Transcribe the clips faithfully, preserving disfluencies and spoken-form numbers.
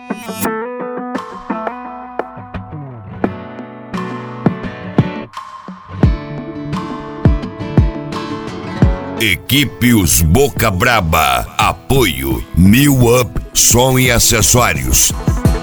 Equipe Os Boca Braba. Apoio New Up Som e Acessórios.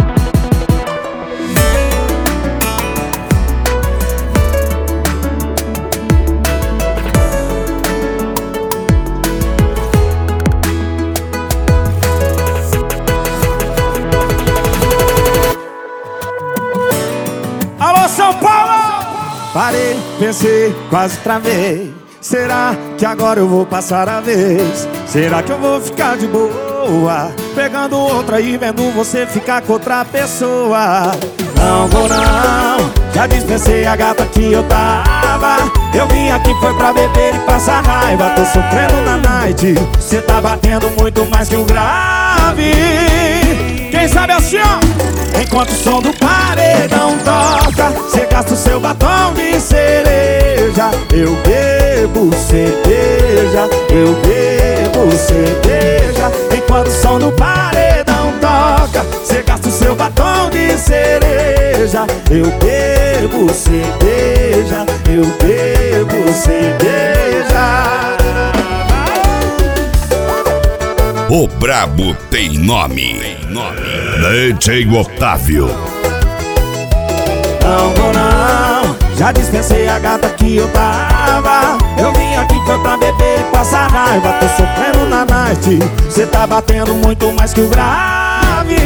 Alô, São Paulo! Parei, pensei, quase travei. Será que agora eu vou passar a vez? Será que eu vou ficar de boa, pegando outra e vendo você ficar com outra pessoa? Não vou não, já dispensei a gata que eu tava. Eu vim aqui foi pra beber e passar raiva. Tô sofrendo na night, cê tá batendo muito mais que o grave. Quem sabe assim, ó, enquanto o som do paredão toca, cê gasta o seu batom de cereja. Eu bebo cerveja, eu bebo cerveja. Enquanto o som do paredão toca, cê gasta o seu batom de cereja. Eu bebo cerveja, eu bebo cerveja. O brabo tem nome, tem nome. D J Otávio. Não vou não, já dispensei a gata que eu tava. Eu vim aqui foi pra beber e passar raiva. Tô sofrendo na night, cê tá batendo muito mais que o grave.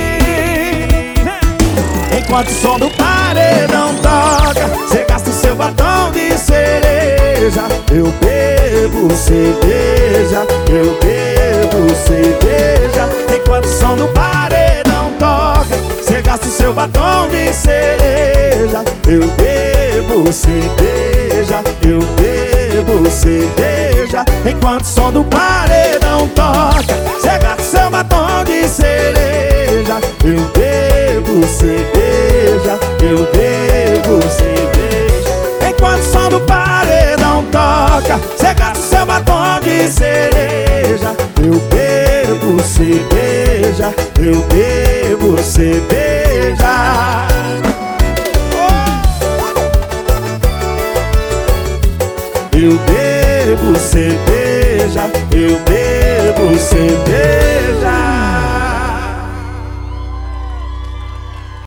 Enquanto o som do paredão toca, cê gasta o seu batom de cereja. Eu bebo cerveja, eu bebo cerveja. Enquanto o som do paredão toca, cê gasta o seu batom de cereja. Eu bebo cerveja, eu bebo cerveja. Enquanto o som do paredão toca, cê gasta o seu batom de cereja. Eu bebo cerveja, eu bebo cerveja. Enquanto o som do paredão toca, cê gasta o seu batom de cereja. Eu bebo cerveja, eu bebo cerveja. Eu bebo cerveja, eu bebo cerveja.